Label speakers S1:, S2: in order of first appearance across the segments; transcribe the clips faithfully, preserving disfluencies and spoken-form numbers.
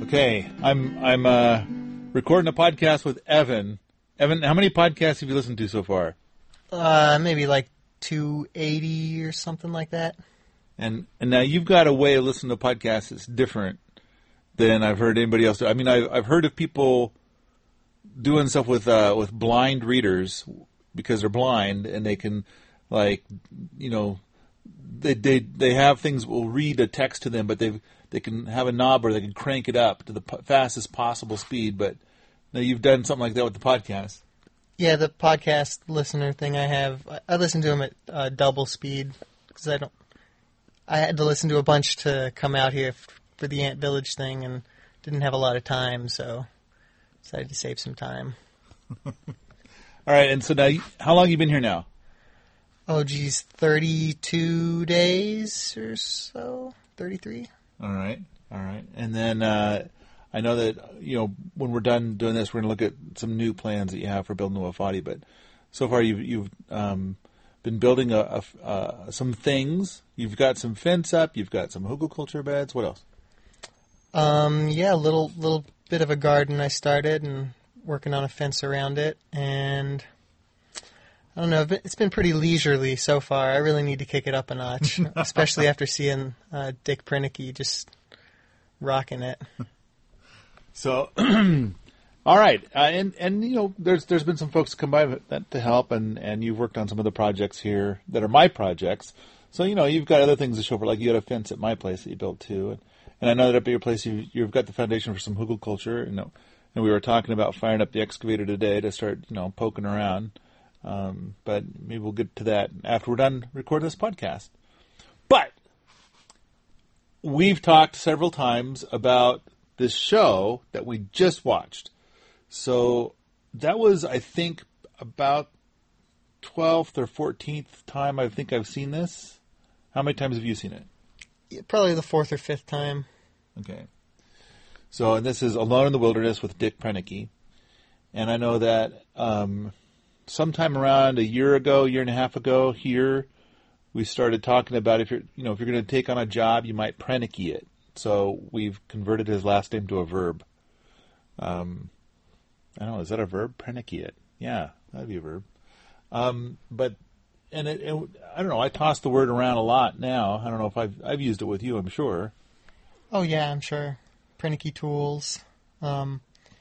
S1: Okay, I'm I'm uh, recording a podcast with Evan. Evan, how many podcasts have you listened to so far?
S2: Uh, maybe like two eighty or something like that.
S1: And and now you've got a way of listening to podcasts that's different than I've heard anybody else do. I mean, I've, I've heard of people doing stuff with uh, with blind readers because they're blind and they can, like, you know, they they they have things will read a text to them, but they they can have a knob or they can crank it up to the p- fastest possible speed. But now you've done something like that with the podcast.
S2: Yeah, the podcast listener thing I have, I, I listen to them at uh, double speed because I don't. I had to listen to a bunch to come out here f- for the Ant Village thing and didn't have a lot of time, so decided to save some time.
S1: All right, and so now, you, how long have you been here now?
S2: Oh, geez, thirty-two days or so, thirty-three.
S1: All right, all right. And then uh, I know that, you know, when we're done doing this, we're going to look at some new plans that you have for building the Wofati, but so far you've, you've um, been building a, a, uh, some things. You've got some fence up, you've got some hugelkultur beds. What else?
S2: Um, yeah, a little, little bit of a garden I started and working on a fence around it, and I don't know, it's been pretty leisurely so far. I really need to kick it up a notch, especially after seeing uh, Dick Prinicky just rocking it.
S1: So, all right, uh, and and you know, there's there's been some folks come by that to help, and, and you've worked on some of the projects here that are my projects. So you know, you've got other things to show for, like you had a fence at my place that you built too, and, and I know that up at your place you, you've got the foundation for some hugelkultur. You know, and we were talking about firing up the excavator today to start, you know, poking around. Um, but maybe we'll get to that after we're done recording this podcast. But we've talked several times about this show that we just watched. So that was, I think, about twelfth or fourteenth time I think I've seen this. How many times have you seen it?
S2: Yeah, probably the fourth or fifth time.
S1: Okay. So, and this is Alone in the Wilderness with Dick Prinicky. And I know that um, sometime around a year ago, year and a half ago here, we started talking about if you're, you know, if you're going to take on a job, you might Prinicky it. So we've converted his last name to a verb. Um, I don't know, is that a verb? Prinicky it. Yeah, that'd be a verb. Um, but, and it, it, I don't know, I toss the word around a lot now. I don't know if I've, I've used it with you, I'm sure.
S2: Oh, yeah, I'm sure. Prinicky tools. Um,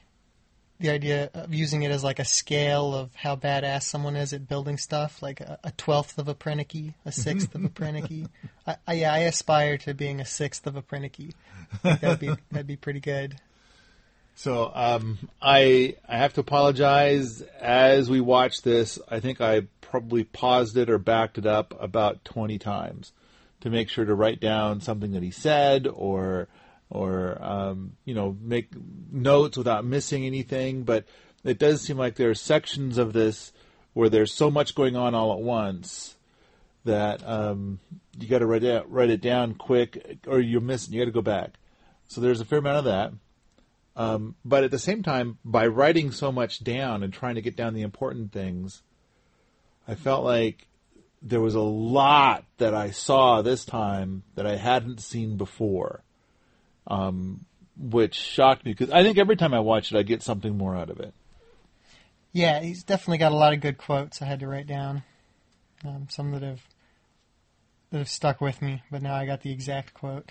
S2: the idea of using it as like a scale of how badass someone is at building stuff, like a, a twelfth of a Prinicky, a sixth of a Prinicky. I, I, yeah, I aspire to being a sixth of a Prinicky. That'd be that'd be pretty good.
S1: So um, I I have to apologize. As we watched this, I think I probably paused it or backed it up about twenty times to make sure to write down something that he said or or um, you know, make notes without missing anything. But it does seem like there are sections of this where there's so much going on all at once that um, you got to write it write it down quick, or you're missing. You got to go back. So there's a fair amount of that. Um, but at the same time, by writing so much down and trying to get down the important things, I felt like there was a lot that I saw this time that I hadn't seen before, um, which shocked me because I think every time I watch it, I get something more out of it.
S2: Yeah, he's definitely got a lot of good quotes I had to write down. Um, some that have that have stuck with me, but now I got the exact quote.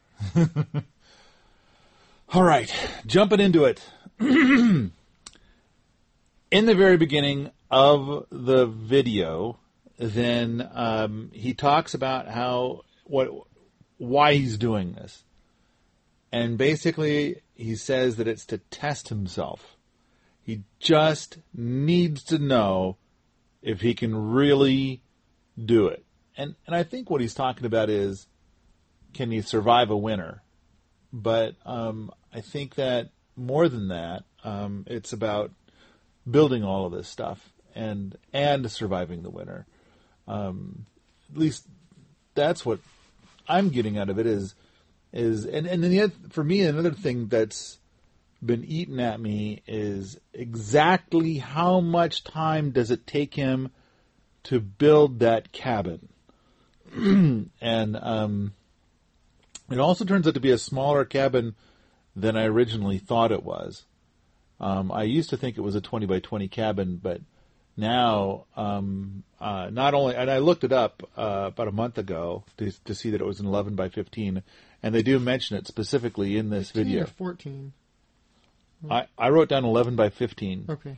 S1: All right, jumping into it. In the very beginning of the video, then um, he talks about how what why he's doing this, and basically he says that it's to test himself. He just needs to know if he can really do it, and and I think what he's talking about is, can he survive a winter? But um, I think that more than that, um, it's about building all of this stuff and and surviving the winter. Um, at least that's what I'm getting out of it. Is is and and then the other, for me, another thing that's been eaten at me is exactly how much time does it take him to build that cabin, and um, it also turns out to be a smaller cabin than I originally thought it was. Um, I used to think it was a twenty by twenty cabin, but now, um, uh, not only, and I looked it up uh, about a month ago to, to see that it was an eleven by fifteen, and they do mention it specifically in this
S2: fifteen
S1: video.
S2: Or fourteen?
S1: I, I wrote down eleven by fifteen.
S2: Okay.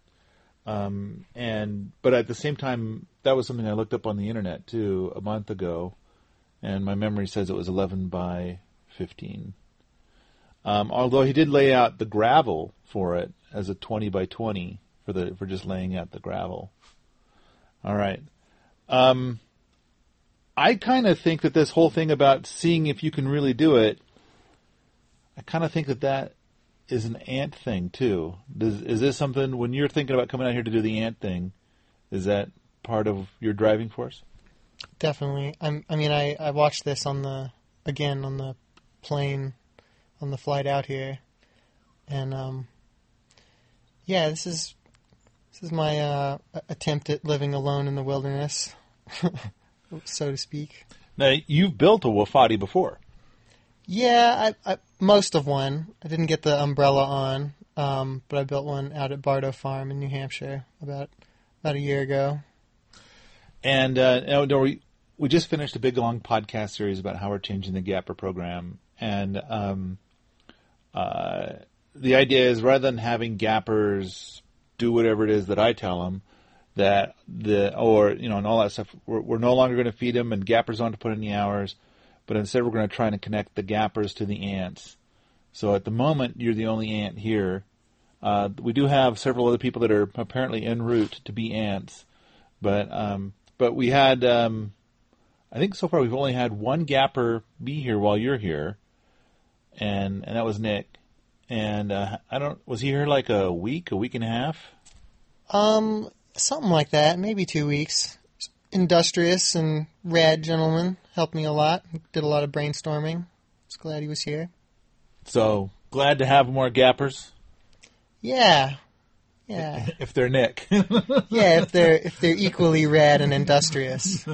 S1: Um, and but at the same time, that was something I looked up on the internet too a month ago, and my memory says it was eleven by fifteen. Um, although he did lay out the gravel for it as a twenty by twenty for the for just laying out the gravel. All right. Um, I kind of think that this whole thing about seeing if you can really do it, I kind of think that that is an ant thing too. Does, is this something, when you're thinking about coming out here to do the ant thing, is that part of your driving force?
S2: Definitely. I'm, I mean, I, I watched this on the, again, on the plane, on the flight out here. And, um, yeah, this is, this is my, uh, attempt at living alone in the wilderness, so to speak.
S1: Now, you've built a Wofati before.
S2: Yeah, I, I, most of one. I didn't get the umbrella on, um, but I built one out at Bardo Farm in New Hampshire about about a year ago.
S1: And uh, no, no, we we just finished a big long podcast series about how we're changing the Gapper program, and um, uh, the idea is rather than having Gappers do whatever it is that I tell them, that the or you know and all that stuff, we're, we're no longer going to feed them, and Gappers don't have to put in the hours. But instead we're going to try and connect the Gappers to the ants. So at the moment, you're the only ant here. Uh, we do have several other people that are apparently en route to be ants. But um, but we had, um, I think so far we've only had one Gapper be here while you're here. And and that was Nick. And uh, I don't, was he here like a week, a week and a half?
S2: Um, something like that, maybe two weeks. Industrious and rad gentleman, helped me a lot, did a lot of brainstorming. Was glad he was here.
S1: So, glad to have more Gappers?
S2: Yeah. Yeah.
S1: If they're Nick.
S2: Yeah, if they're if they're equally rad and industrious.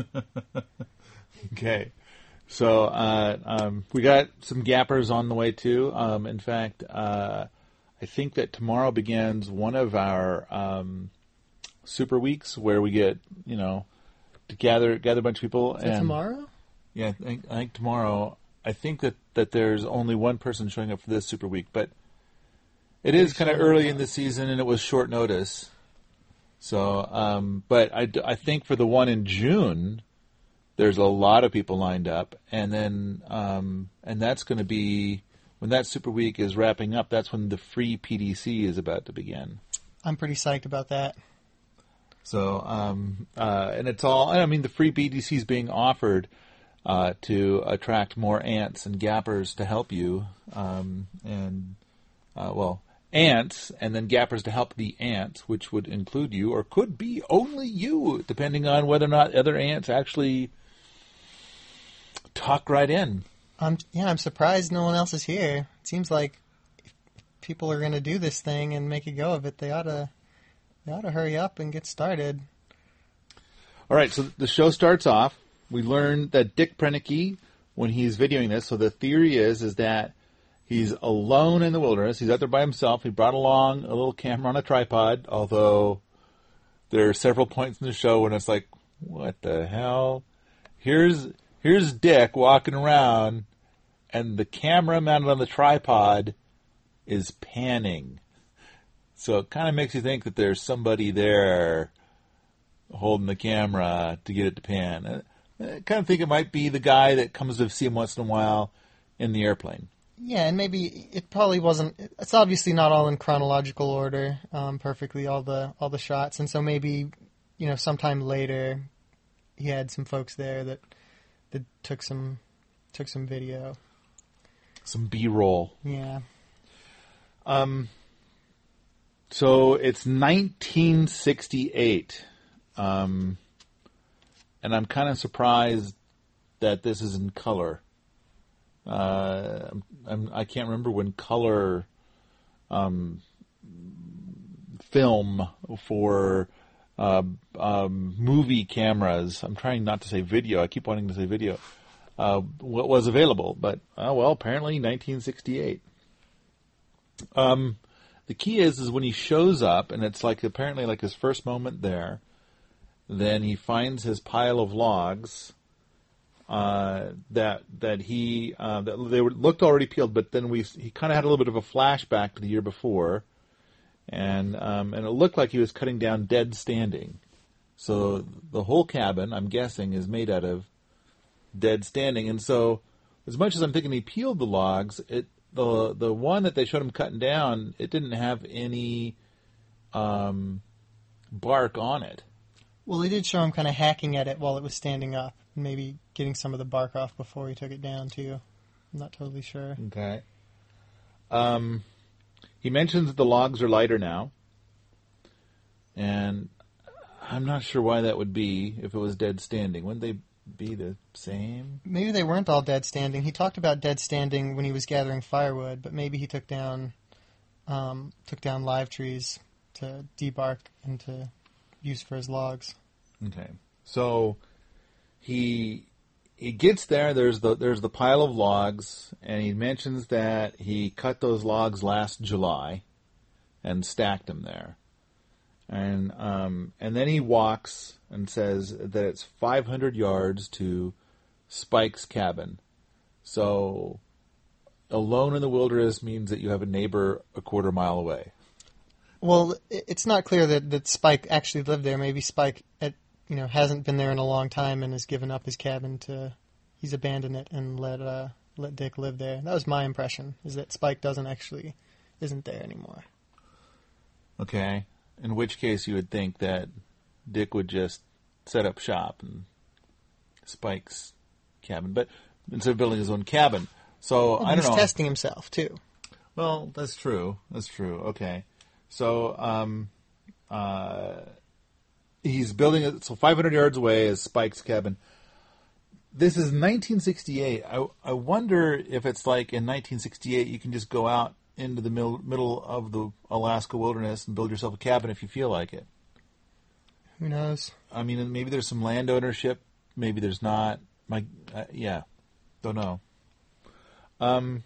S1: Okay. So, uh, um, we got some Gappers on the way too. Um, in fact, uh, I think that tomorrow begins one of our um, super weeks where we get, you know, to gather gather a bunch of people.
S2: Is that
S1: and
S2: tomorrow?
S1: Yeah, I think, I think tomorrow. I think that, that there's only one person showing up for this Super Week, but it is kind of early in the season, and it was short notice. So, um, but I, I think for the one in June, there's a lot of people lined up, and then um, and that's going to be when that Super Week is wrapping up. That's when the free P D C is about to begin.
S2: I'm pretty psyched about that.
S1: So, um, uh, and it's all, I mean, the free B D C is being offered uh, to attract more ants and Gappers to help you. Um, and, uh, well, ants and then Gappers to help the ants, which would include you, or could be only you, depending on whether or not other ants actually tuck right in.
S2: I'm, yeah, I'm surprised no one else is here. It seems like if people are going to do this thing and make a go of it, they ought to... You ought to hurry up and get started.
S1: All right, so the show starts off. We learn that Dick Proenneke, when he's videoing this, so the theory is is that he's alone in the wilderness. He's out there by himself. He brought along a little camera on a tripod, although there are several points in the show when it's like, what the hell? Here's here's Dick walking around, and the camera mounted on the tripod is panning. So it kind of makes you think that there's somebody there holding the camera to get it to pan. I kind of think it might be the guy that comes to see him once in a while in the airplane.
S2: Yeah, and maybe it probably wasn't. It's obviously not all in chronological order, um, perfectly all the all the shots, and so maybe you know sometime later he had some folks there that that took some took some video,
S1: some B-roll.
S2: Yeah.
S1: Um. So it's nineteen sixty-eight, um, and I'm kind of surprised that this is in color. Uh, I'm, I can't remember when color um, film for uh, um, movie cameras, I'm trying not to say video, I keep wanting to say video, uh, what was available, but, uh, well, apparently nineteen sixty-eight. Um, the key is, is when he shows up, and it's like apparently like his first moment there, then he finds his pile of logs uh, that that he uh, that they were, looked already peeled, but then we he kind of had a little bit of a flashback to the year before, and um, and it looked like he was cutting down dead standing. So the whole cabin, I'm guessing, is made out of dead standing, and so as much as I'm thinking he peeled the logs, it the the one that they showed him cutting down, it didn't have any um, bark on it.
S2: Well, they did show him kind of hacking at it while it was standing up, maybe getting some of the bark off before he took it down too. I'm not totally sure.
S1: Okay. Um, he mentions that the logs are lighter now, and I'm not sure why that would be if it was dead standing. Wouldn't they be the same?
S2: Maybe they weren't all dead standing. He talked about dead standing when he was gathering firewood, but maybe he took down um, took down live trees to debark and to use for his logs.
S1: Okay, so he he gets there. There's the there's the pile of logs, and he mentions that he cut those logs last July and stacked them there. And um, and then he walks and says that it's five hundred yards to Spike's cabin. So alone in the wilderness means that you have a neighbor a quarter mile away.
S2: Well, it's not clear that, that Spike actually lived there. Maybe Spike, at, you know, hasn't been there in a long time and has given up his cabin to. He's abandoned it and let uh, let Dick live there. That was my impression. Is that Spike doesn't actually isn't there anymore.
S1: Okay. In which case, you would think that Dick would just set up shop in Spike's cabin, but instead of building his own cabin. So
S2: well,
S1: I don't
S2: he's
S1: know.
S2: He's testing himself too.
S1: Well, that's true. That's true. Okay. So um, uh, he's building it. So five hundred yards away is Spike's cabin. This is nineteen sixty-eight. I, I wonder if it's like in nineteen sixty-eight you can just go out into the middle, middle of the Alaska wilderness and build yourself a cabin if you feel like it.
S2: Who knows?
S1: I mean, maybe there's some land ownership. Maybe there's not. My, uh, yeah, don't know. Um.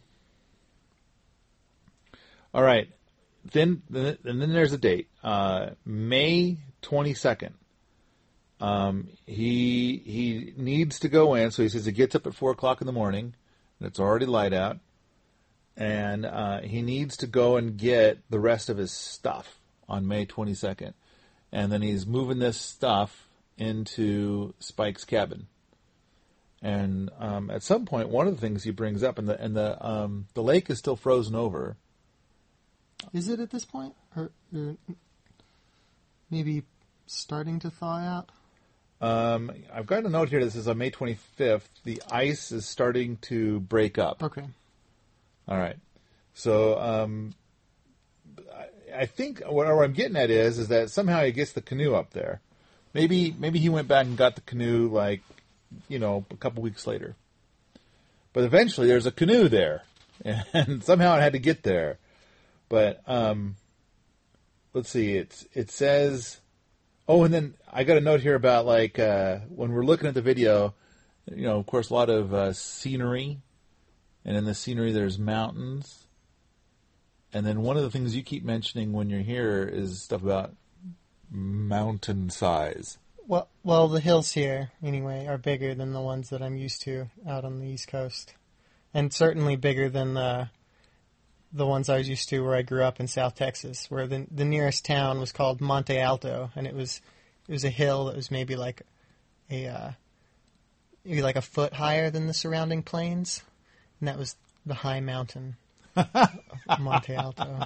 S1: All right. Then, and then there's a date. Uh, May twenty-second. Um, he he needs to go in, so he says he gets up at four o'clock in the morning, and it's already light out. And uh, he needs to go and get the rest of his stuff on May twenty-second. And then he's moving this stuff into Spike's cabin. And um, at some point, one of the things he brings up, and the and the um, the lake is still frozen over.
S2: Is it at this point? Or, or maybe starting to thaw out?
S1: Um, I've got a note here that says on May twenty-fifth, the ice is starting to break up.
S2: Okay.
S1: All right. So um, I, I think what I'm getting at is is that somehow he gets the canoe up there. Maybe maybe he went back and got the canoe like, you know, a couple weeks later. But eventually there's a canoe there, and somehow it had to get there. But um, let's see. It's it says. Oh, and then I got a note here about like uh, when we're looking at the video. You know, of course, a lot of uh, scenery. And in the scenery, there's mountains. And then one of the things you keep mentioning when you're here is stuff about mountain size.
S2: Well, well, the hills here, anyway, are bigger than the ones that I'm used to out on the East Coast. And certainly bigger than the, the ones I was used to where I grew up in South Texas, where the the nearest town was called Monte Alto, and it was it was a hill that was maybe like a uh, maybe like a foot higher than the surrounding plains. And that was the high mountain of Monte Alto.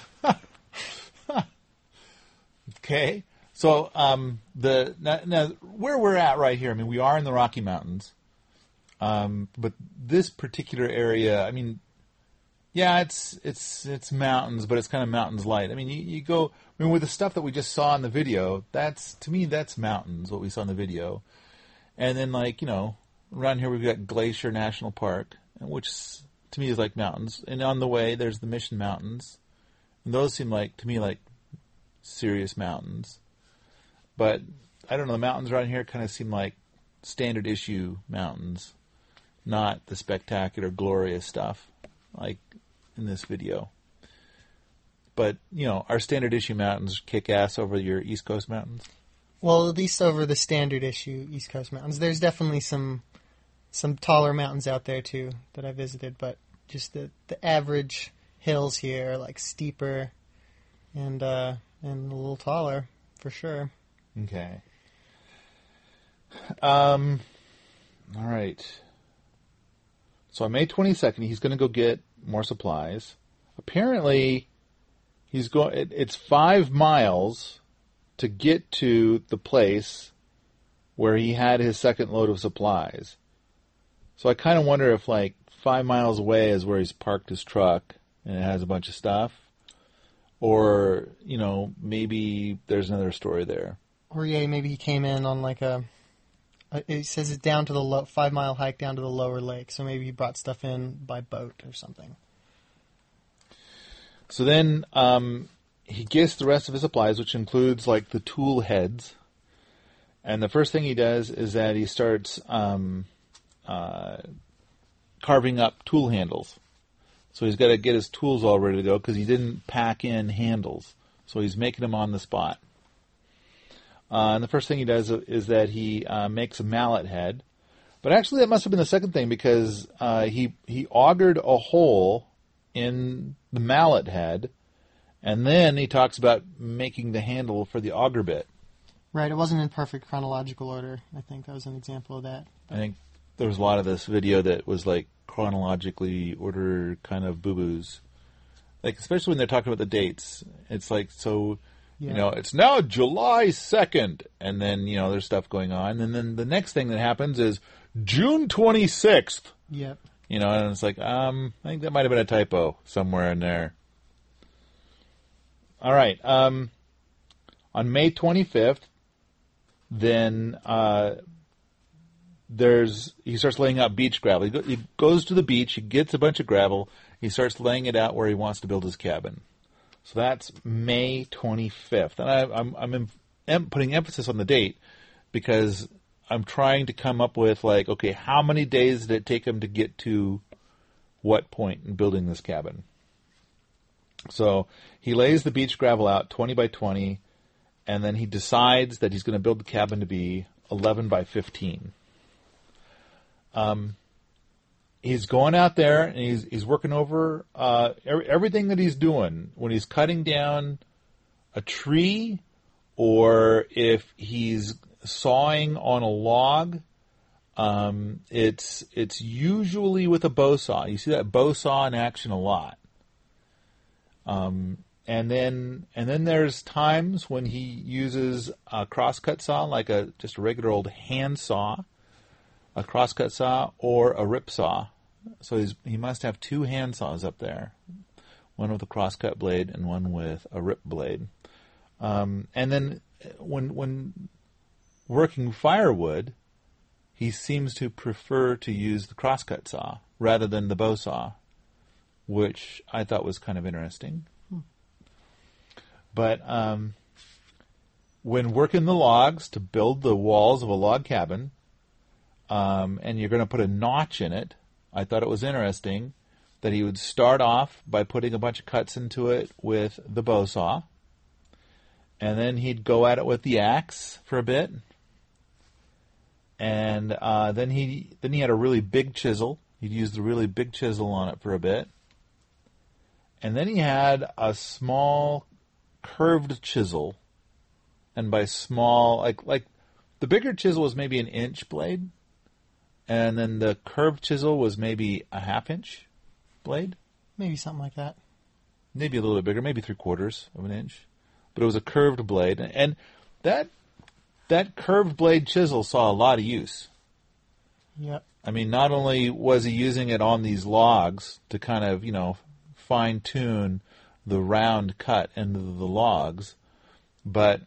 S1: Okay. So um, the now, now where we're at right here, I mean, we are in the Rocky Mountains. Um, but this particular area, I mean, yeah, it's it's it's mountains, but it's kind of mountains light. I mean, you, you go, I mean, with the stuff that we just saw in the video, that's, to me, that's mountains, what we saw in the video. And then, like, you know, around here we've got Glacier National Park, which to me is like mountains. And on the way, there's the Mission Mountains. And those seem like, to me, like serious mountains. But, I don't know, the mountains around here kind of seem like standard issue mountains, not the spectacular, glorious stuff like in this video. but you know, our standard issue mountains kick ass over your East Coast mountains.
S2: Well, at least over the standard issue East Coast mountains. There's definitely some some taller mountains out there too that I visited, but just the the average hills here are like steeper and uh, and a little taller for sure.
S1: Okay. Um. All right. So on May twenty-second, he's going to go get more supplies. Apparently, he's going. It, it's five miles to get to the place where he had his second load of supplies. So I kind of wonder if, like, five miles away is where he's parked his truck and it has a bunch of stuff, or you know, maybe there's another story there.
S2: Or yeah, maybe he came in on like a. It says it's down to the low, five mile hike down to the lower lake, so maybe he brought stuff in by boat or something.
S1: So then um, he gets the rest of his supplies, which includes like the tool heads. And the first thing he does is that he starts um, uh, carving up tool handles. So he's got to get his tools all ready to go because he didn't pack in handles. So he's making them on the spot. Uh, and the first thing he does is that he uh, makes a mallet head. But actually that must have been the second thing because uh, he, he augured a hole in the mallet head, and then he talks about making the handle for the auger bit.
S2: Right, it wasn't in perfect chronological order. I think that was an example of that.
S1: I think there was a lot of this video that was like chronologically order kind of boo-boos. Like, especially when they're talking about the dates. It's like, so... Yeah. You know, it's now July second, and then, you know, there's stuff going on. And then the next thing that happens is June twenty-sixth.
S2: Yep.
S1: You know, and it's like, um, I think that might have been a typo somewhere in there. All right. Um, on May twenty-fifth, then uh, there's he starts laying out beach gravel. He, go, he goes to the beach, he gets a bunch of gravel, he starts laying it out where he wants to build his cabin. So that's May twenty-fifth. And I, I'm, I'm em, em, putting emphasis on the date because I'm trying to come up with, like, okay, how many days did it take him to get to what point in building this cabin? So he lays the beach gravel out twenty by twenty, and then he decides that he's going to build the cabin to be eleven by fifteen. Um, he's going out there and he's he's working over uh, every, everything that he's doing. When he's cutting down a tree, or if he's sawing on a log, um, it's it's usually with a bow saw. You see that bow saw in action a lot. Um, and then and then there's times when he uses a crosscut saw, like a just a regular old hand saw, a crosscut saw, or a rip saw. So he's, he must have two hand saws up there, one with a crosscut blade and one with a rip blade. Um, and then when when working firewood, he seems to prefer to use the crosscut saw rather than the bow saw, which I thought was kind of interesting. Hmm. But um, when working the logs to build the walls of a log cabin, um, and you're going to put a notch in it, I thought it was interesting that he would start off by putting a bunch of cuts into it with the bow saw, and then he'd go at it with the axe for a bit, and uh, then he then he had a really big chisel. He'd use the really big chisel on it for a bit, and then he had a small curved chisel, and by small, like like the bigger chisel was maybe an inch blade, and then the curved chisel was maybe a half inch blade.
S2: Maybe something like that.
S1: Maybe a little bit bigger, maybe three quarters of an inch. But it was a curved blade. And that that curved blade chisel saw a lot of use.
S2: Yep.
S1: I mean, not only was he using it on these logs to kind of, you know, fine-tune the round cut into the logs, but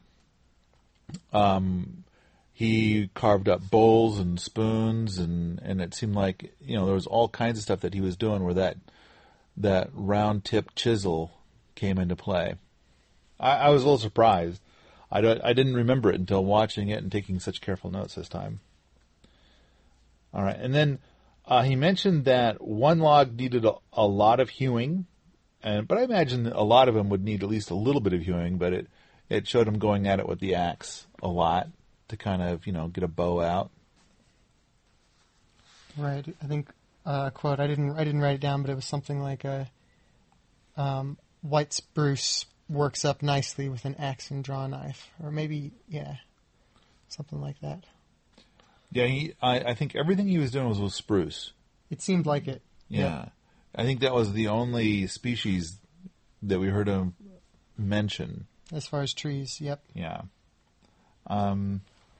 S1: um, he carved up bowls and spoons, and, and it seemed like, you know, there was all kinds of stuff that he was doing where that that round-tipped chisel came into play. I, I was a little surprised. I, don't, I didn't remember it until watching it and taking such careful notes this time. All right, and then uh, he mentioned that one log needed a, a lot of hewing, and but I imagine a lot of them would need at least a little bit of hewing. But it it showed him going at it with the axe a lot to kind of you know get a bow out.
S2: Right. I think uh, quote. I didn't. I didn't write it down, but it was something like a um, white spruce works up nicely with an axe and draw knife, or maybe yeah, something like that.
S1: Yeah, he. I, I think everything he was doing was with spruce.
S2: It seemed like it.
S1: Yeah.
S2: Yep.
S1: I think that was the only species that we heard him mention.
S2: As far as trees, yep.
S1: Yeah. Um,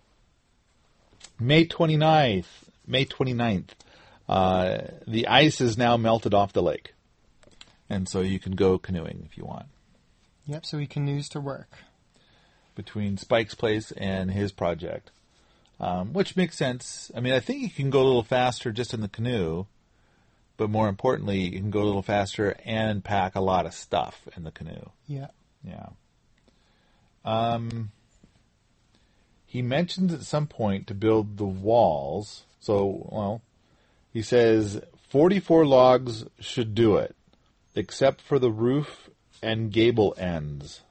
S1: May twenty-ninth, May twenty-ninth, uh, the ice is now melted off the lake. And so you can go canoeing if you want.
S2: Yep, so he canoes to work.
S1: Between Spike's place and his project. Um, which makes sense. I mean, I think you can go a little faster just in the canoe. But more importantly, you can go a little faster and pack a lot of stuff in the canoe.
S2: Yeah.
S1: Yeah. Um, he mentions at some point to build the walls. So, well, he says forty-four logs should do it, except for the roof and gable ends.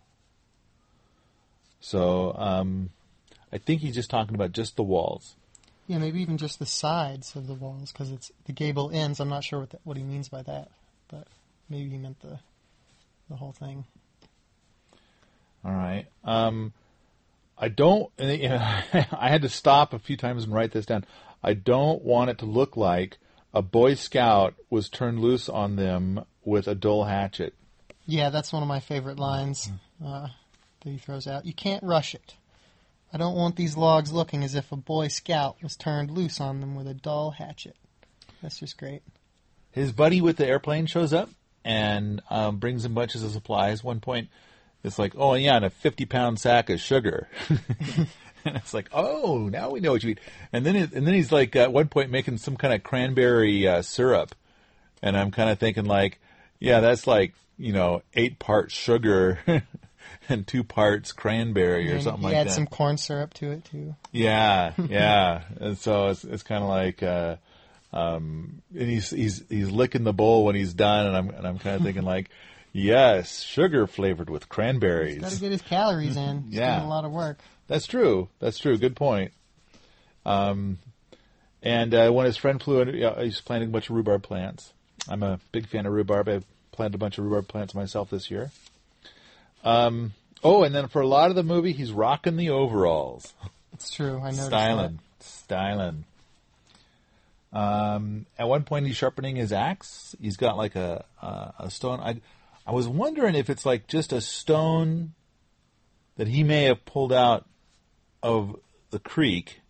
S1: So, um, I think he's just talking about just the walls.
S2: Yeah, maybe even just the sides of the walls, because it's the gable ends. I'm not sure what the, what he means by that, but maybe he meant the the whole thing.
S1: All right. Um, I don't. You know, I had to stop a few times and write this down. I don't want it to look like a Boy Scout was turned loose on them with a dull hatchet.
S2: Yeah, that's one of my favorite lines uh, that he throws out. You can't rush it. I don't want these logs looking as if a Boy Scout was turned loose on them with a dull hatchet. That's just great.
S1: His buddy with the airplane shows up and um, brings him bunches of supplies. One point, it's like, oh, yeah, and a fifty-pound sack of sugar. And it's like, oh, now we know what you eat. And then it, and then he's like, at one point, making some kind of cranberry uh, syrup. And I'm kind of thinking like, yeah, that's like, you know, eight parts sugar and two parts cranberry or
S2: and
S1: something
S2: he
S1: like
S2: had
S1: that.
S2: some corn syrup to it, too.
S1: Yeah, yeah. And so it's it's kind of like, uh, um, and he's he's he's licking the bowl when he's done, and I'm and I'm kind of thinking like, yes, sugar flavored with cranberries.
S2: He's got to get his calories in. He's
S1: Yeah.
S2: doing a lot of work.
S1: That's true. That's true. Good point. Um, and uh, when his friend flew in, yeah, he's planting a bunch of rhubarb plants. I'm a big fan of rhubarb. I planted a bunch of rhubarb plants myself this year. Um. Oh, and then for a lot of the movie, he's rocking the overalls.
S2: It's true. I noticed
S1: Styling. Styling. Um, at one point, he's sharpening his axe. He's got like a a, a stone. I I was wondering if it's like just a stone that he may have pulled out of the creek,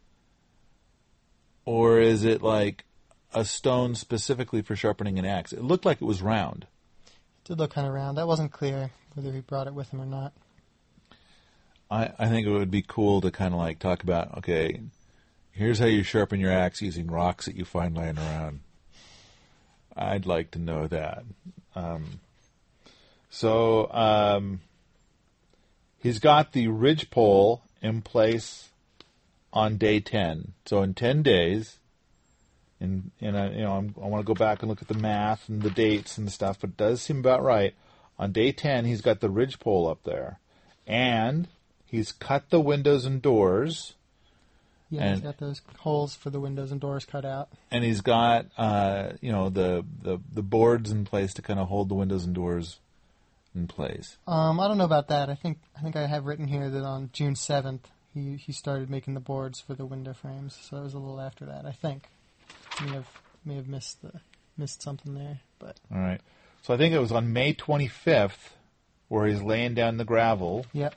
S1: or is it like a stone specifically for sharpening an axe? It looked like it was round.
S2: It did look kind of round. That wasn't clear whether he brought it with him or not.
S1: I, I think it would be cool to kind of like talk about, okay, here's how you sharpen your axe using rocks that you find laying around. I'd like to know that. Um, so um, he's got the ridgepole in place on day ten. So in ten days, and, and I, you know, I'm, I want to go back and look at the math and the dates and stuff, but it does seem about right. On day ten, he's got the ridgepole up there. And he's cut the windows and doors.
S2: Yeah,
S1: and,
S2: he's got those holes for the windows and doors cut out.
S1: And he's got, uh, you know, the, the, the boards in place to kind of hold the windows and doors in place.
S2: Um, I don't know about that. I think I think I have written here that on June seventh, he, he started making the boards for the window frames. So it was a little after that, I think. May have may have missed the missed something there, but
S1: all right. So I think it was on May twenty-fifth where he's laying down the gravel.
S2: Yep.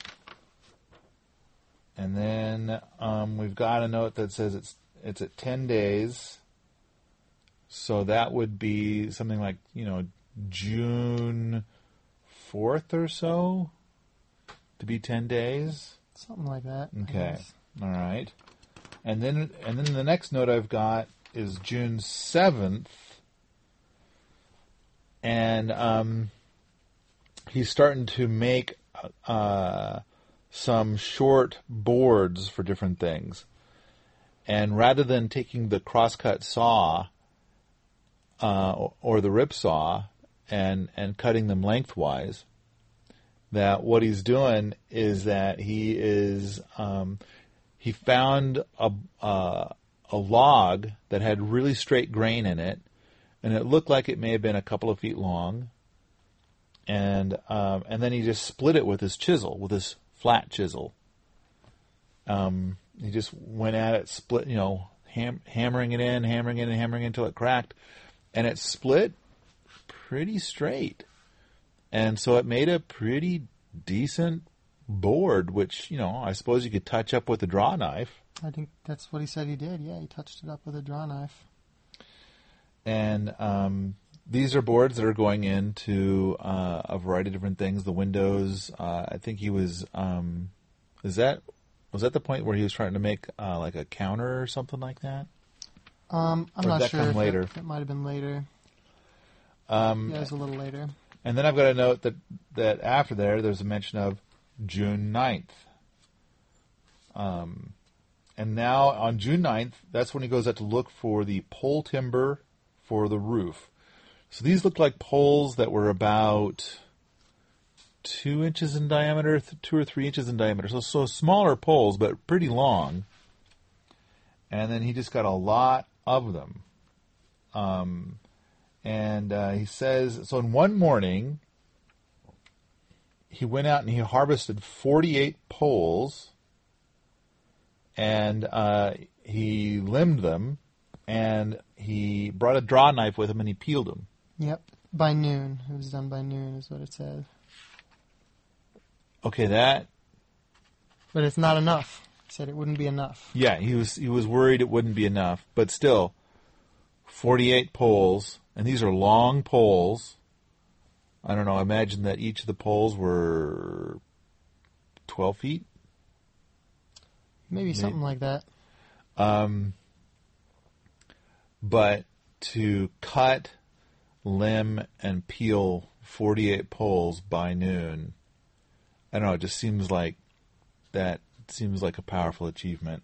S1: And then um, we've got a note that says it's it's at ten days. So that would be something like, you know, June fourth or so to be ten days.
S2: Something like that.
S1: Okay. All right. And then and then the next note I've got is June seventh. And um, he's starting to make uh, some short boards for different things. And rather than taking the crosscut saw uh, or the rip saw and and cutting them lengthwise, that what he's doing is that he is um, he found a uh, a log that had really straight grain in it, and it looked like it may have been a couple of feet long, and um, and then he just split it with his chisel, with his flat chisel. Um, he just went at it, split, you know, ham- hammering it in, hammering it in, hammering it until it cracked, and it split pretty straight. And so it made a pretty decent board, which, you know, I suppose you could touch up with a draw knife.
S2: I think that's what he said he did. Yeah, he touched it up with a draw knife.
S1: And um, these are boards that are going into uh, a variety of different things. The windows, uh, I think he was, um, is that, was that the point where he was trying to make uh, like a counter or something like that?
S2: Um, I'm
S1: or
S2: not
S1: did that
S2: sure.
S1: come
S2: If
S1: later?
S2: It, it might have been later.
S1: Um,
S2: yeah, it was a little later.
S1: And then I've got to note that, that after there, there's a mention of June ninth. Um, and now on June ninth, that's when he goes out to look for the pole timber for the roof. So these look like poles that were about two inches in diameter, th- two or three inches in diameter. So, so smaller poles, but pretty long. And then he just got a lot of them. Um, and uh, he says, so in one morning, he went out and he harvested forty-eight poles, and uh, he limbed them, and he brought a draw knife with him, and he peeled them.
S2: Yep, by noon. It was done by noon is what it said.
S1: Okay, that...
S2: But it's not enough. He said it wouldn't be enough.
S1: Yeah, he was he was worried it wouldn't be enough, but still, forty-eight poles, and these are long poles. I don't know, imagine that each of the poles were twelve feet?
S2: Maybe, Maybe. something like that.
S1: Um, but to cut, limb, and peel forty-eight poles by noon, I don't know, it just seems like that seems like a powerful achievement.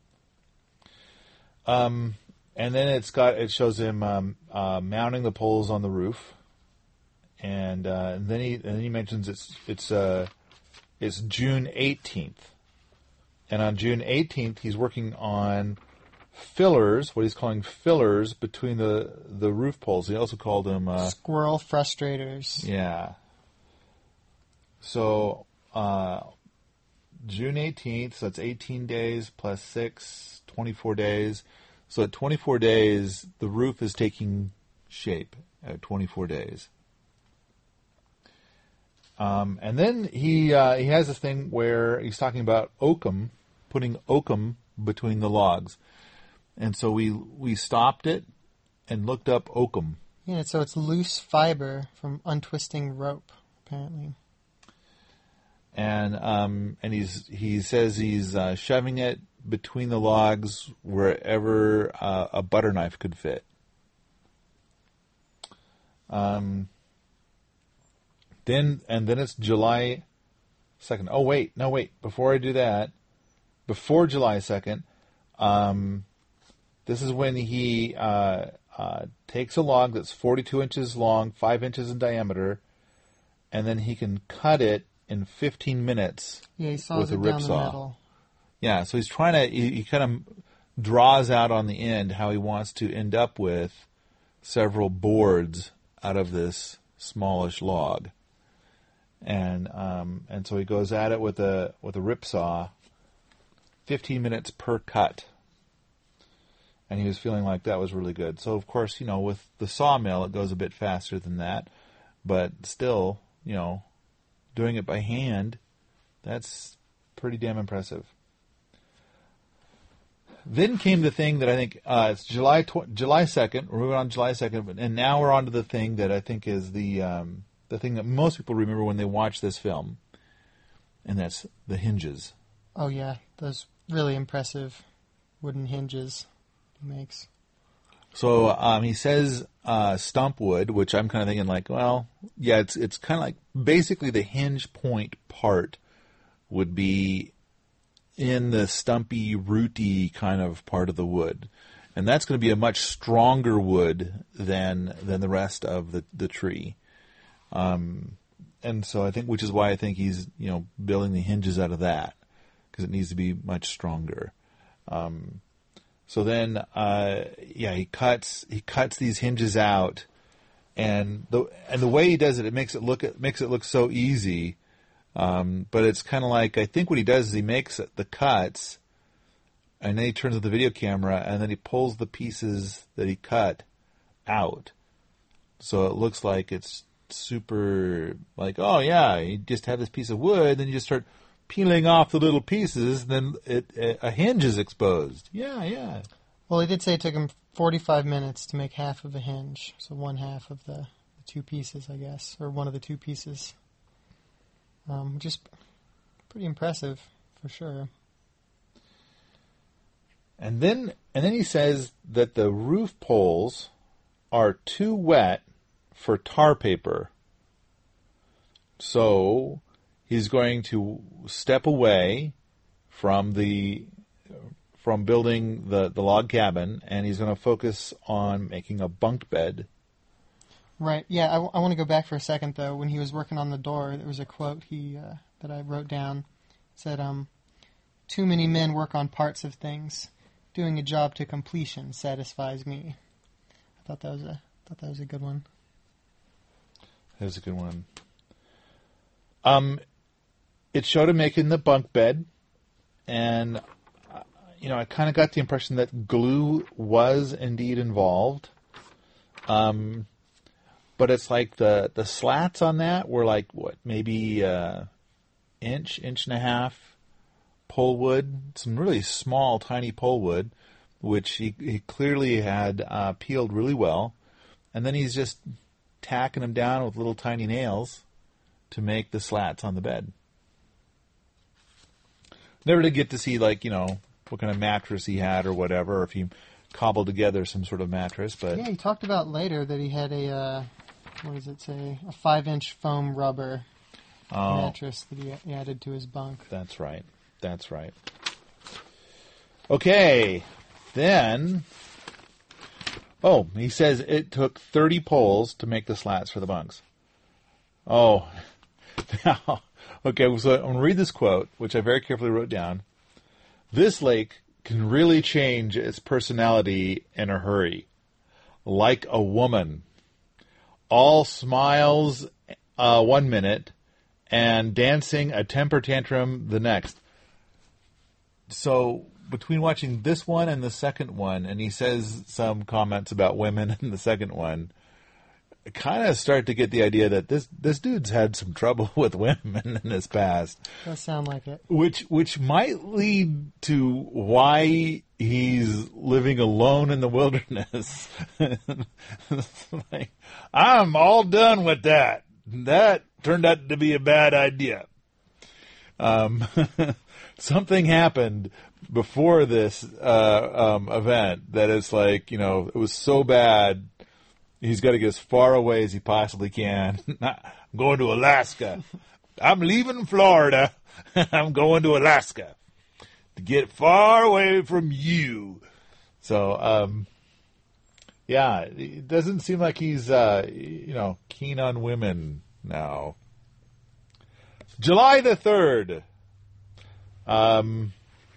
S1: Um, and then it's got it shows him um, uh, mounting the poles on the roof, and, uh, and then he and then he mentions it's it's uh, it's June eighteenth, and on June eighteenth he's working on fillers, what he's calling fillers between the the roof poles. He also called them uh,
S2: squirrel frustrators.
S1: Yeah. So. Uh, June eighteenth, so that's eighteen days plus six, twenty-four days. So at twenty-four days, the roof is taking shape at twenty-four days. Um, and then he uh, he has this thing where he's talking about oakum, putting oakum between the logs. And so we we stopped it and looked up oakum.
S2: Yeah, so it's loose fiber from untwisting rope, apparently.
S1: And um, and he's he says he's uh, shoving it between the logs wherever uh, a butter knife could fit. Um. Then and then it's July second. Oh wait, no wait. Before I do that, before July second, um, this is when he uh, uh, takes a log that's forty-two inches long, five inches in diameter, and then he can cut it in fifteen minutes
S2: yeah, he saws
S1: with a
S2: it
S1: rip
S2: down
S1: saw.
S2: The middle.
S1: Yeah, so he's trying to, he, he kind of draws out on the end how he wants to end up with several boards out of this smallish log. And um, and so he goes at it with a with a rip saw, fifteen minutes per cut. And he was feeling like that was really good. So, of course, you know, with the sawmill, it goes a bit faster than that. But still, you know, doing it by hand, that's pretty damn impressive. Then came the thing that I think, uh, it's July tw- July second, we're moving on July second, and now we're on to the thing that I think is the um, the thing that most people remember when they watch this film, and that's the hinges.
S2: Oh yeah, those really impressive wooden hinges he makes.
S1: So um, he says uh, stump wood, which I'm kind of thinking like, well, yeah, it's it's kind of like basically the hinge point part would be in the stumpy, rooty kind of part of the wood, and that's going to be a much stronger wood than than the rest of the the tree. Um, and so I think, which is why I think he's, you know, building the hinges out of that, because it needs to be much stronger. Um, so then, uh, yeah, he cuts, he cuts these hinges out, and the, and the way he does it, it makes it look, it makes it look so easy. Um, but it's kind of like, I think what he does is he makes the cuts, and then he turns on the video camera, and then he pulls the pieces that he cut out. So it looks like it's super, like, oh yeah, you just have this piece of wood, then you just start peeling off the little pieces, then it, it, a hinge is exposed. Yeah, yeah.
S2: Well, he did say it took him forty-five minutes to make half of a hinge, so one half of the, the two pieces, I guess, or one of the two pieces. Um, which is pretty impressive, for sure.
S1: And then, and then he says that the roof poles are too wet for tar paper. So he's going to step away from the from building the, the log cabin, and he's going to focus on making a bunk bed.
S2: Right. Yeah, I, w- I want to go back for a second, though. When he was working on the door, there was a quote he uh, that I wrote down. It said, um, "Too many men work on parts of things. Doing a job to completion satisfies me." I thought that was a thought that was a good one.
S1: That was a good one. Um, it showed him making the bunk bed, and uh, you know, I kind of got the impression that glue was indeed involved. Um, but it's like the the slats on that were like what, maybe uh, inch, inch and a half pole wood, some really small, tiny pole wood, which he, he clearly had uh, peeled really well. And then he's just tacking them down with little tiny nails to make the slats on the bed. Never did get to see, like, you know, what kind of mattress he had or whatever, or if he cobbled together some sort of mattress. But
S2: yeah, he talked about later that he had a, uh, what does it say, a five-inch foam rubber oh, mattress that he added to his bunk.
S1: That's right. That's right. Okay, then, oh, he says it took thirty poles to make the slats for the bunks. Oh, now, okay, so I'm going to read this quote, which I very carefully wrote down. "This lake can really change its personality in a hurry, like a woman. All smiles uh, one minute and dancing a temper tantrum the next." So between watching this one and the second one, and he says some comments about women in the second one, I kind of start to get the idea that this this dude's had some trouble with women in his past.
S2: Does sound like it.
S1: Which which might lead to why he's living alone in the wilderness. Like, I'm all done with that. That turned out to be a bad idea. Um, something happened before this uh, um, event that it's like, you know, it was so bad, he's got to get as far away as he possibly can. I'm going to Alaska. I'm leaving Florida. I'm going to Alaska to get far away from you. So, um, yeah, it doesn't seem like he's, uh, you know, keen on women now. July the third. Um,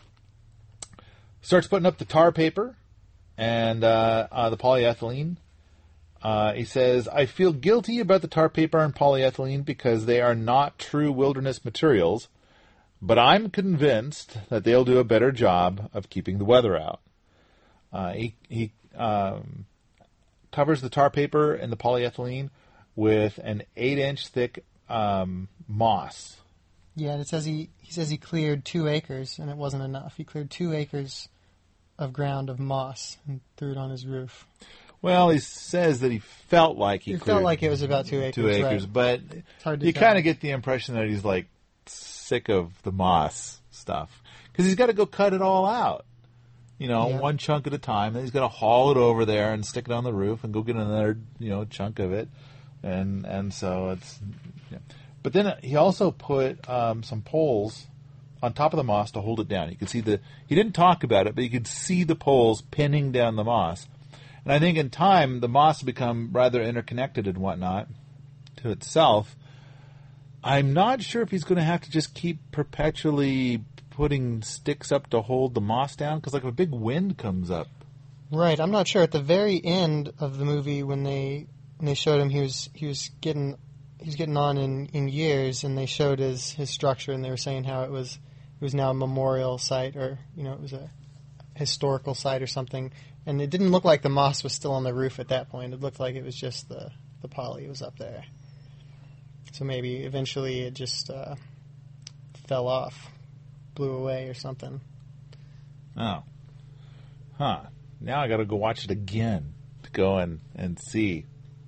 S1: starts putting up the tar paper and uh, uh, the polyethylene. Uh, he says, "I feel guilty about the tar paper and polyethylene because they are not true wilderness materials, but I'm convinced that they'll do a better job of keeping the weather out." Uh, he he um, covers the tar paper and the polyethylene with an eight-inch thick um, moss.
S2: Yeah, and it says he, he says he cleared two acres, and it wasn't enough. He cleared two acres of ground of moss and threw it on his roof.
S1: Well, he says that he felt like he
S2: It
S1: cleared
S2: felt like it was about two acres.
S1: Two acres,
S2: right.
S1: but
S2: It's hard to
S1: you
S2: tell.
S1: kind of get the impression that he's like sick of the moss stuff because he's got to go cut it all out. You know,
S2: Yeah.
S1: one chunk at a time. Then he's got to haul it over there and stick it on the roof and go get another, you know, chunk of it, and and so it's. Yeah. But then he also put um, some poles on top of the moss to hold it down. You could see the. He didn't talk about it, but you could see the poles pinning down the moss. And I think in time the moss will become rather interconnected and whatnot. to itself. I'm not sure if he's going to have to just keep perpetually putting sticks up to hold the moss down, because like if a big wind comes up.
S2: Right, I'm not sure. At the very end of the movie, when they when they showed him, he was he was getting he was getting on in, in years, and they showed his, his structure, and they were saying how it was it was now a memorial site, or you know, it was a historical site or something. And it didn't look like the moss was still on the roof at that point. It looked like it was just the the poly was up there. So maybe eventually it just uh, fell off, blew away or something.
S1: Oh. Huh. Now I got to go watch it again to go and, and see.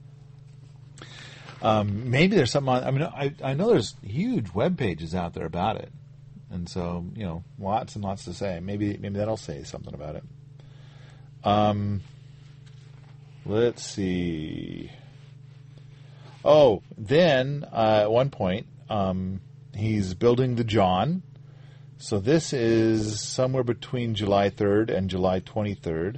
S1: Um, maybe there's something on... I mean, I, I know there's huge web pages out there about it. And so, you know, lots and lots to say. Maybe maybe that'll say something about it. Um, let's see... Oh, then uh, at one point, um, he's building the John. So this is somewhere between July third and July twenty-third.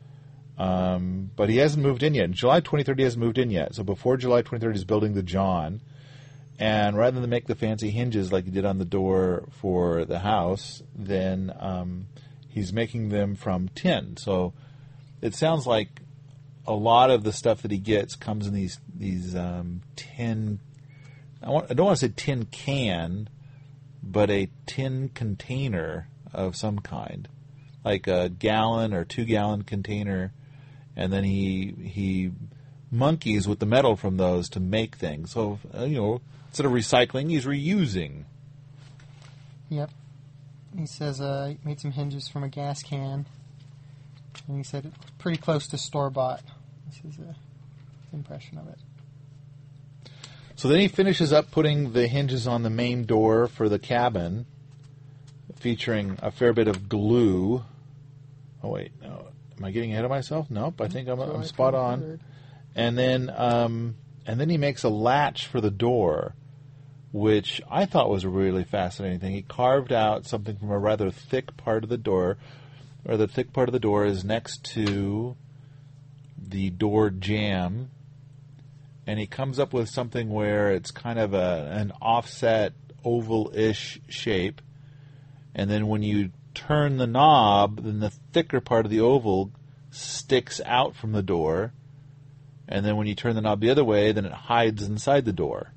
S1: Um, but he hasn't moved in yet. July twenty-third, he hasn't moved in yet. So before July twenty-third, he's building the John. And rather than make the fancy hinges like he did on the door for the house, then um, he's making them from tin. So it sounds like a lot of the stuff that he gets comes in these these um, tin. I, want, I don't want to say tin can, but a tin container of some kind, like a gallon or two gallon container, and then he he monkeys with the metal from those to make things. So uh, you know, instead of recycling, he's reusing.
S2: Yep. He says uh, he made some hinges from a gas can, and he said it's pretty close to store bought. This is a impression of it.
S1: So then he finishes up putting the hinges on the main door for the cabin, featuring a fair bit of glue. Oh wait, no, am I getting ahead of myself? Nope, I think I'm, I'm spot on. And then, um, and then he makes a latch for the door, which I thought was a really fascinating thing. He carved out something from a rather thick part of the door, or the thick part of the door is next to the door jamb, and he comes up with something where it's kind of a an offset oval-ish shape, and then when you turn the knob, then the thicker part of the oval sticks out from the door, and then when you turn the knob the other way, then it hides inside the door.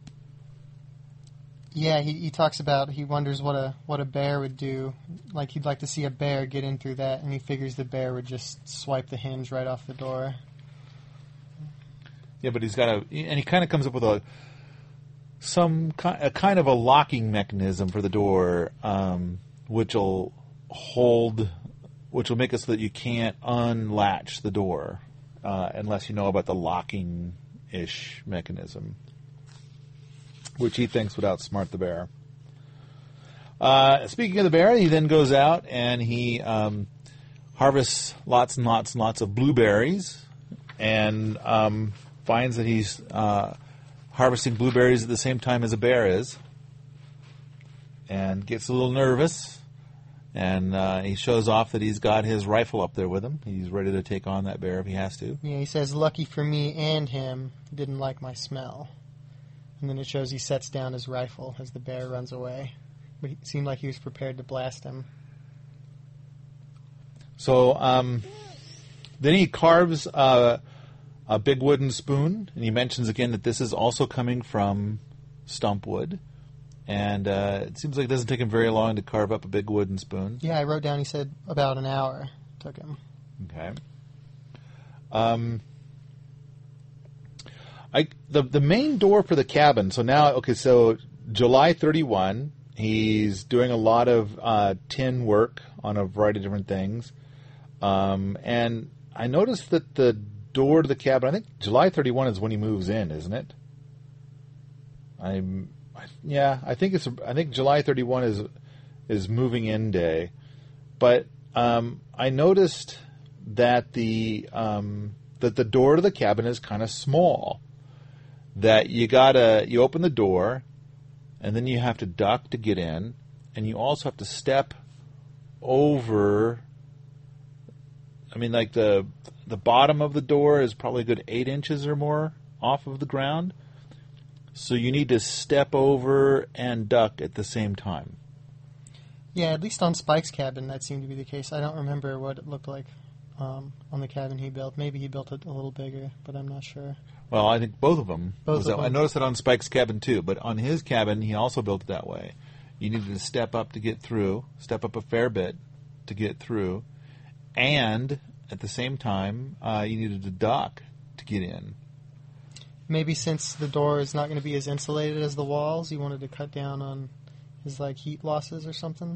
S2: Yeah, he, he talks about, he wonders what a what a bear would do. Like, he'd like to see a bear get in through that, and he figures the bear would just swipe the hinge right off the door.
S1: Yeah, but he's got a, and he kind of comes up with a some a kind of a locking mechanism for the door, um, which will hold, which will make it so that you can't unlatch the door uh, unless you know about the locking-ish mechanism, which he thinks would outsmart the bear. Uh, speaking of the bear, he then goes out and he um, harvests lots and lots and lots of blueberries, and um, finds that he's uh, harvesting blueberries at the same time as a bear is, and gets a little nervous, and uh, he shows off that he's got his rifle up there with him. He's ready to take on that bear if he has to.
S2: Yeah, he says, lucky for me and him, didn't like my smell. And then it shows he sets down his rifle as the bear runs away. But it seemed like he was prepared to blast him.
S1: So um, then he carves uh, a big wooden spoon, and he mentions again that this is also coming from stump wood. And uh, it seems like it doesn't take him very long to carve up a big wooden spoon.
S2: Yeah, I wrote down, he said about an hour it took him.
S1: Okay. Um, I the the main door for the cabin. So now, okay, so July thirty-first, he's doing a lot of uh, tin work on a variety of different things. Um, and I noticed that the door to the cabin, I think July thirty-first is when he moves in, isn't it? I'm... Yeah, I think it's. I think July thirty-first is is moving in day, but um, I noticed that the um, that the door to the cabin is kind of small. That you gotta you open the door, and then you have to duck to get in, and you also have to step over. I mean, like the the bottom of the door is probably a good eight inches or more off of the ground. So you need to step over and duck at the same time.
S2: Yeah, at least on Spike's cabin, that seemed to be the case. I don't remember what it looked like um, on the cabin he built. Maybe he built it a little bigger, but I'm not sure.
S1: Well, I think both of them.
S2: Both
S1: was
S2: of
S1: that,
S2: them.
S1: I noticed that on Spike's cabin too, but on his cabin, he also built it that way. You needed to step up to get through, step up a fair bit to get through, and at the same time, uh, you needed to duck to get in.
S2: Maybe since the door is not going to be as insulated as the walls, he wanted to cut down on his like heat losses or something.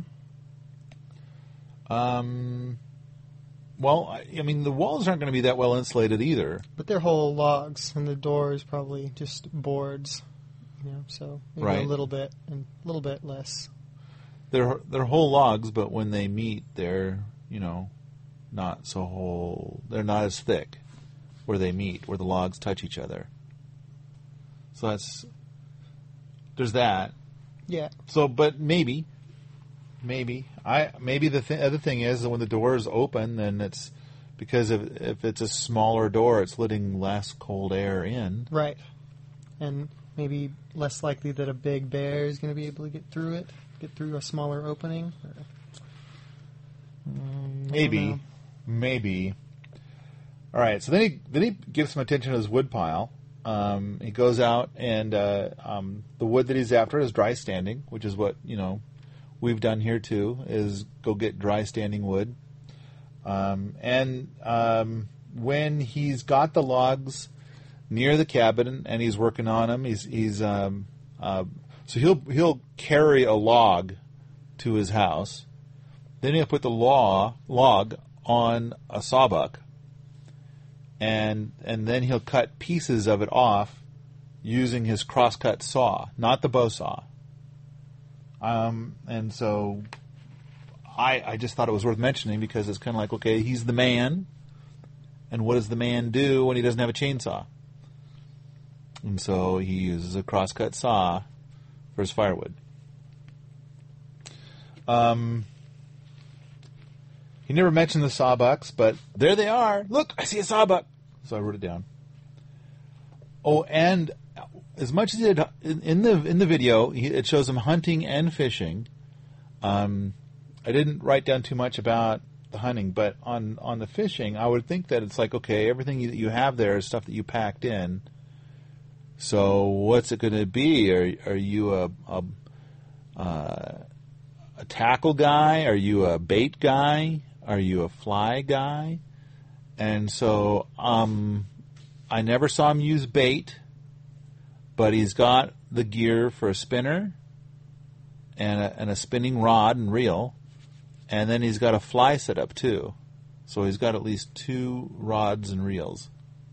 S1: Um. Well, I, I mean, the walls aren't going to be that well insulated either.
S2: But they're whole logs, and the door is probably just boards. You know, so maybe
S1: Right.
S2: a little bit and a little bit less.
S1: They're they're whole logs, but when they meet, they're you know not so whole. They're not as thick where they meet, where the logs touch each other. So that's there's that.
S2: Yeah.
S1: So, but maybe, maybe I maybe the th- other thing is that when the door is open, then it's because if if it's a smaller door, it's letting less cold air in.
S2: Right. And maybe less likely that a big bear is going to be able to get through it, get through a smaller opening. Or, um, I don't
S1: Maybe,
S2: know.
S1: maybe. All right. So then he then he gives some attention to his wood pile. Um, he goes out and uh, um, the wood that he's after is dry standing, which is what you know we've done here too. Is go get dry standing wood. Um, and um, when he's got the logs near the cabin and he's working on them, he's he's um, uh, so he'll he'll carry a log to his house. Then he'll put the law, log on a sawbuck, and and then he'll cut pieces of it off using his crosscut saw, not the bow saw. Um, and so I I just thought it was worth mentioning because it's kind of like, okay, he's the man, and what does the man do when he doesn't have a chainsaw? And so he uses a crosscut saw for his firewood. Um. He never mentioned the sawbucks, but there they are. Look, I see a sawbuck. So I wrote it down. Oh, and as much as it in the in the video, it shows him hunting and fishing. Um, I didn't write down too much about the hunting, but on on the fishing, I would think that it's like, okay, everything that you have there is stuff that you packed in. So what's it going to be? Are are you a a, uh, a tackle guy? Are you a bait guy? Are you a fly guy? And so um, I never saw him use bait, but he's got the gear for a spinner and a, and a spinning rod and reel, and then he's got a fly setup too. So he's got at least two rods and reels.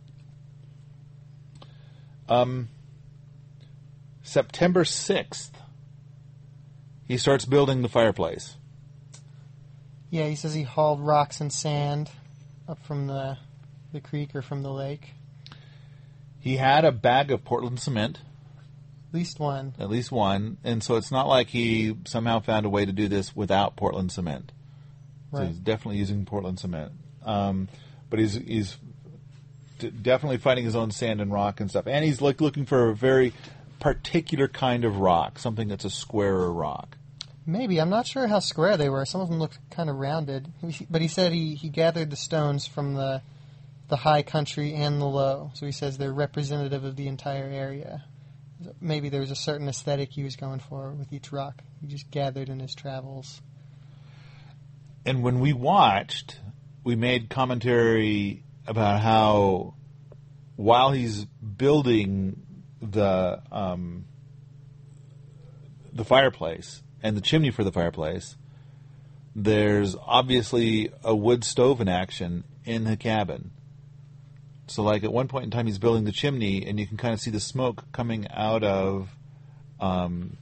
S1: Um, September sixth, he starts building the fireplace.
S2: Yeah, he says he hauled rocks and sand up from the the creek or from the lake.
S1: He had a bag of Portland cement.
S2: At least one.
S1: At least one. And so it's not like he somehow found a way to do this without Portland cement. So
S2: Right.
S1: he's definitely using Portland cement. Um, but he's he's d- definitely finding his own sand and rock and stuff. And he's like looking for a very particular kind of rock, something that's a squarer rock.
S2: Maybe. I'm not sure how square they were. Some of them looked kind of rounded. But he said he, he gathered the stones from the the high country and the low. So he says they're representative of the entire area. Maybe there was a certain aesthetic he was going for with each rock. He just gathered in his travels.
S1: And when we watched, we made commentary about how while he's building the um, the fireplace and the chimney for the fireplace, there's obviously a wood stove in action in the cabin. So like at one point in time he's building the chimney and you can kind of see the smoke coming out of um,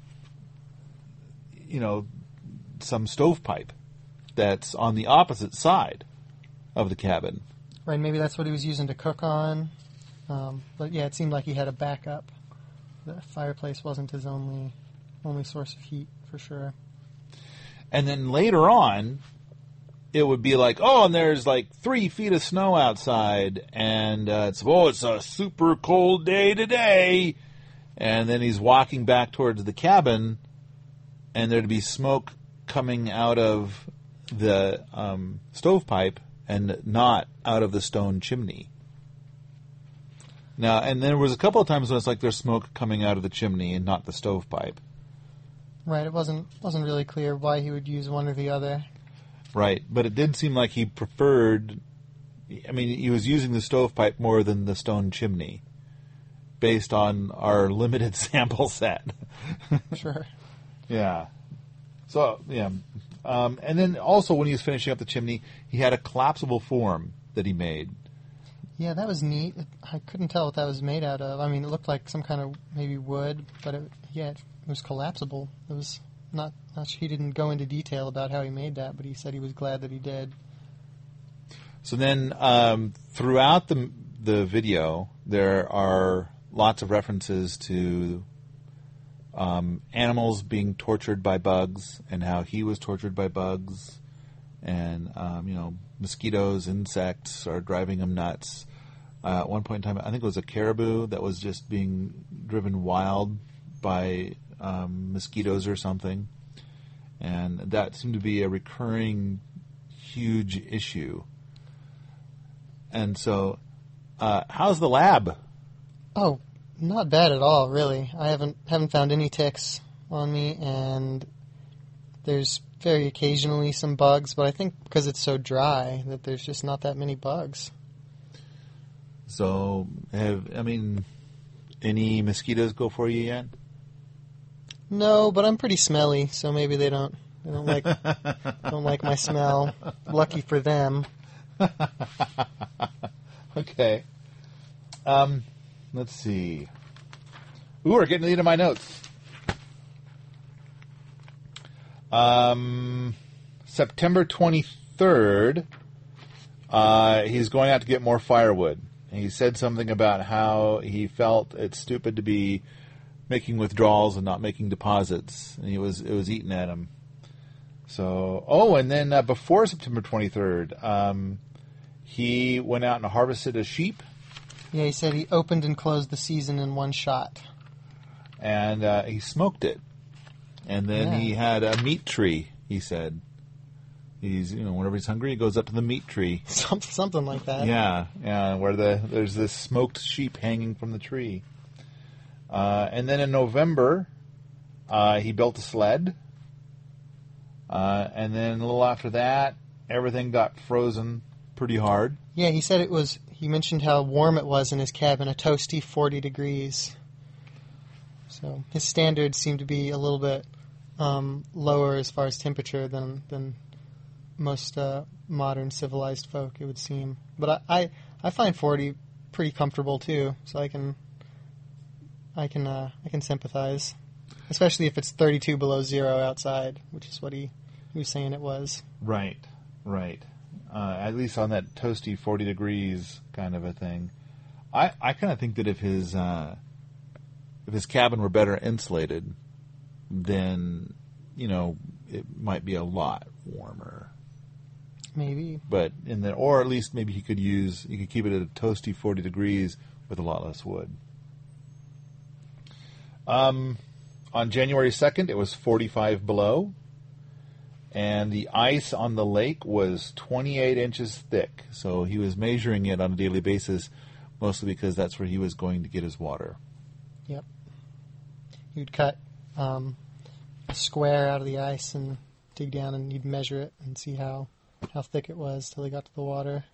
S1: you know, some stovepipe that's on the opposite side of the cabin.
S2: Right, maybe that's what he was using to cook on. Um, but yeah, it seemed like he had a backup. The fireplace wasn't his only only source of heat, for sure.
S1: And then later on, it would be like, oh, and there's like three feet of snow outside, and uh, it's, oh, it's a super cold day today. And then he's walking back towards the cabin, and there'd be smoke coming out of the um, stovepipe and not out of the stone chimney. Now, and there was a couple of times when it's like there's smoke coming out of the chimney and not the stovepipe.
S2: Right, it wasn't wasn't really clear why he would use one or the other.
S1: Right, but it did seem like he preferred, I mean, he was using the stovepipe more than the stone chimney, based on our limited sample set.
S2: Sure.
S1: Yeah. So, yeah. Um, and then also when he was finishing up the chimney, he had a collapsible form that he made.
S2: Yeah, that was neat. I couldn't tell what that was made out of. I mean, it looked like some kind of maybe wood, but it, yeah, it was collapsible. It was not, not. He didn't go into detail about how he made that, but he said he was glad that he did.
S1: So then, um, throughout the the video, there are lots of references to um, animals being tortured by bugs and how he was tortured by bugs, and um, you know, mosquitoes, insects are driving him nuts. Uh, at one point in time, I think it was a caribou that was just being driven wild by um, mosquitoes or something, and that seemed to be a recurring huge issue. And so, uh, how's the lab?
S2: Oh, not bad at all, really. I haven't haven't found any ticks on me, and there's very occasionally some bugs, but I think because it's so dry that there's just not that many bugs.
S1: So, have I mean, any mosquitoes go for you yet?
S2: No, but I'm pretty smelly, so maybe they don't they don't like don't like my smell. Lucky for them.
S1: Okay. Um, let's see. Ooh, we're getting to the end of my notes. Um, September twenty-third, uh, he's going out to get more firewood. And he said something about how he felt it's stupid to be making withdrawals and not making deposits. And he was it was eating at him. So, oh, and then uh, before September twenty-third, um, he went out and harvested a sheep.
S2: Yeah, he said he opened and closed the season in one shot.
S1: And uh, he smoked it. And then
S2: Yeah.
S1: he had a meat tree, he said. He's, you know, whenever he's hungry, he goes up to the meat tree.
S2: Something, something like that.
S1: Yeah, yeah, where the there's this smoked sheep hanging from the tree. Uh, and then in November, uh, he built a sled. Uh, and then a little after that, everything got frozen pretty hard.
S2: Yeah, he said it was, he mentioned how warm it was in his cabin, a toasty forty degrees. So his standards seem to be a little bit um, lower as far as temperature than than most uh, modern civilized folk, it would seem. But I, I, I find forty pretty comfortable too, so I can I can uh, I can sympathize, especially if it's thirty-two below zero outside, which is what he, he was saying it was.
S1: Right, right. Uh, at least on that toasty forty degrees kind of a thing. I, I kind of think that if his uh, if his cabin were better insulated, then, you know, it might be a lot warmer.
S2: Maybe.
S1: But in the, or at least maybe he could use, he could keep it at a toasty forty degrees with a lot less wood. Um, on January second, it was forty-five below. And the ice on the lake was twenty-eight inches thick. So he was measuring it on a daily basis, mostly because that's where he was going to get his water.
S2: Yep. You'd cut um, a square out of the ice and dig down, and you'd measure it and see how, how thick it was till they got to the water.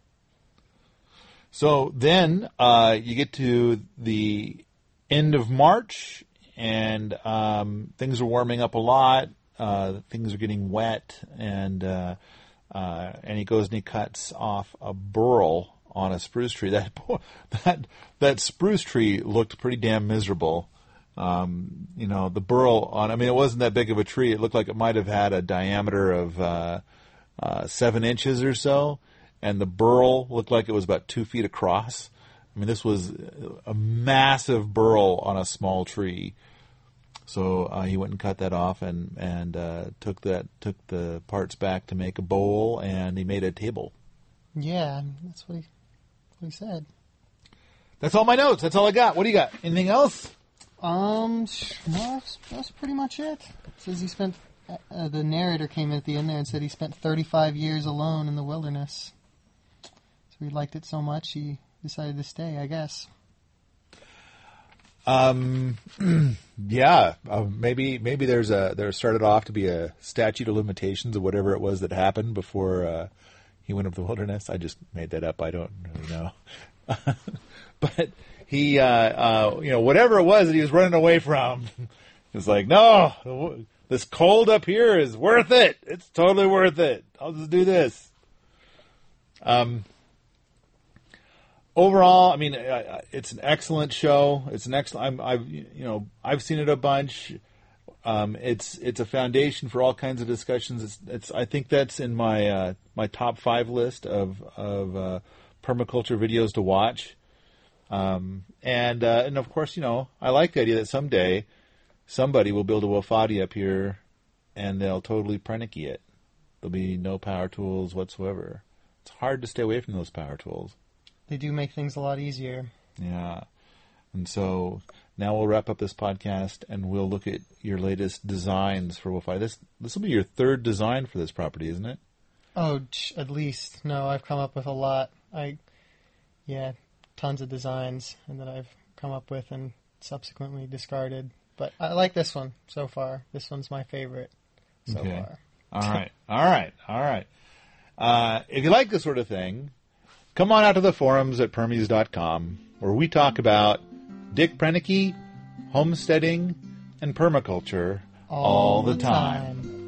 S1: So then uh, you get to the end of March, and um, things are warming up a lot. Uh, things are getting wet, and uh, uh, and he goes and he cuts off a burl on a spruce tree. That that that spruce tree looked pretty damn miserable. Um, you know, the burl on. I mean, it wasn't that big of a tree. It looked like it might have had a diameter of uh, uh, seven inches or so, and the burl looked like it was about two feet across. I mean, this was a massive burl on a small tree. So uh, he went and cut that off, and and uh, took that took the parts back to make a bowl, and he made a table.
S2: Yeah, that's what he what he said.
S1: That's all my notes. That's all I got. What do you got? Anything else?
S2: Um, no, that's, that's pretty much it. It says he spent, uh, the narrator came at the end there and said he spent thirty-five years alone in the wilderness. So he liked it so much he decided to stay, I guess.
S1: Um, yeah, uh, maybe maybe there's a there started off to be a statute of limitations of whatever it was that happened before uh, he went up the wilderness. I just made that up. I don't really know. But he, uh, uh, you know, whatever it was that he was running away from, he was like, no, this cold up here is worth it. It's totally worth it. I'll just do this. Um. Overall, I mean, it's an excellent show. It's an excellent. I'm, I've, you know, I've seen it a bunch. Um, it's it's a foundation for all kinds of discussions. It's, it's I think that's in my uh, my top five list of of uh, permaculture videos to watch. Um, and uh, and of course, you know, I like the idea that someday somebody will build a Wofati up here, and they'll totally Prenneke it. There'll be no power tools whatsoever. It's hard to stay away from those power tools.
S2: They do make things a lot easier.
S1: Yeah. And so now we'll wrap up this podcast and we'll look at your latest designs for Wofati. This this will be your third design for this property, isn't it?
S2: Oh, at least. No, I've come up with a lot. I, yeah, tons of designs and that I've come up with and subsequently discarded. But I like this one so far. This one's my favorite so
S1: okay.
S2: far.
S1: All right. All right. All right. Uh, if you like this sort of thing, come on out to the forums at permies dot com, where we talk about Dick Prenneke, homesteading, and permaculture all, all the time. time.